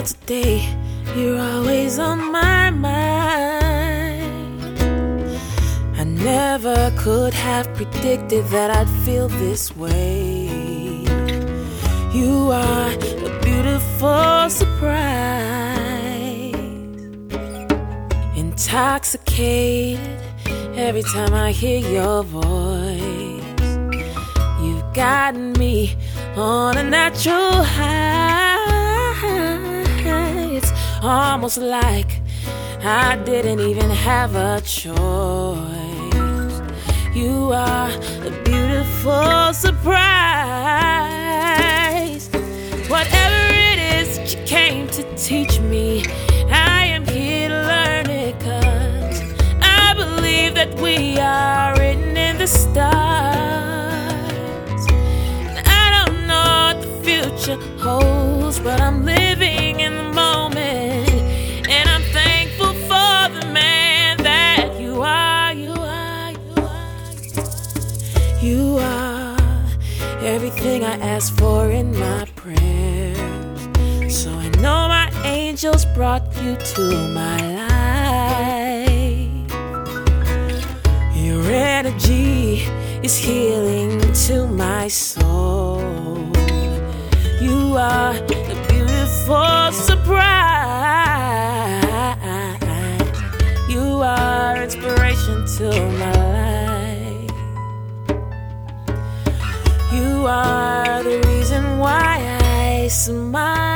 today, you're always on my mind. I never could have predicted that I'd feel this way. You are a beautiful surprise. Intoxicated every time I hear your voice. You've gotten me on a natural high. It's almost like I didn't even have a choice. You are a beautiful surprise. Whatever it is that you came to teach me, I am here to learn it, 'cause I believe that we are written in the stars. And I don't know what the future holds, but I'm living in the moment, and I'm thankful for the man that you are. You are everything I ask for in my prayers. So I know my angels brought you to my life. Your energy is healing to my soul. You are a beautiful surprise. You are inspiration to my life. You are the reason why I smile.